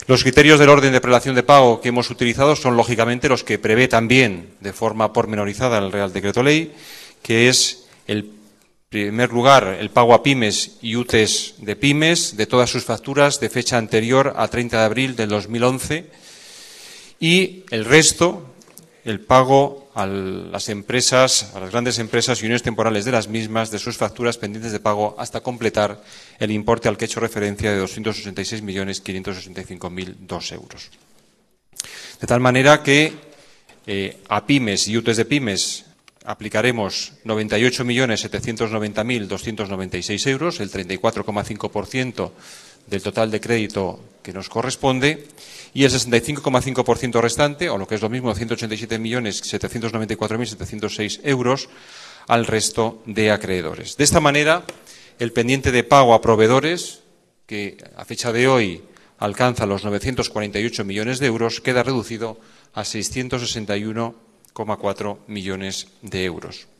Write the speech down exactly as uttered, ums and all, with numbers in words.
Los criterios del orden de prelación de pago que hemos utilizado son, lógicamente, los que prevé también de forma pormenorizada el Real Decreto Ley, que es, el en primer lugar, el pago a pymes y U T Es de pymes de todas sus facturas de fecha anterior a treinta de abril del dos mil once y el resto, el pago a las empresas, a las grandes empresas y uniones temporales de las mismas de sus facturas pendientes de pago hasta completar el importe al que he hecho referencia de doscientos ochenta y seis millones quinientos sesenta y cinco mil dos euros. De tal manera que eh, a pymes y U T Es de pymes aplicaremos noventa y ocho millones setecientos noventa mil doscientos noventa y seis euros, el treinta y cuatro coma cinco por ciento del total de crédito que nos corresponde, y el sesenta y cinco coma cinco por ciento restante, o lo que es lo mismo, ciento ochenta y siete millones setecientos noventa y cuatro mil setecientos seis euros, al resto de acreedores. De esta manera, el pendiente de pago a proveedores, que a fecha de hoy alcanza los novecientos cuarenta y ocho millones de euros, queda reducido a seiscientos sesenta y uno coma cuatro millones de euros.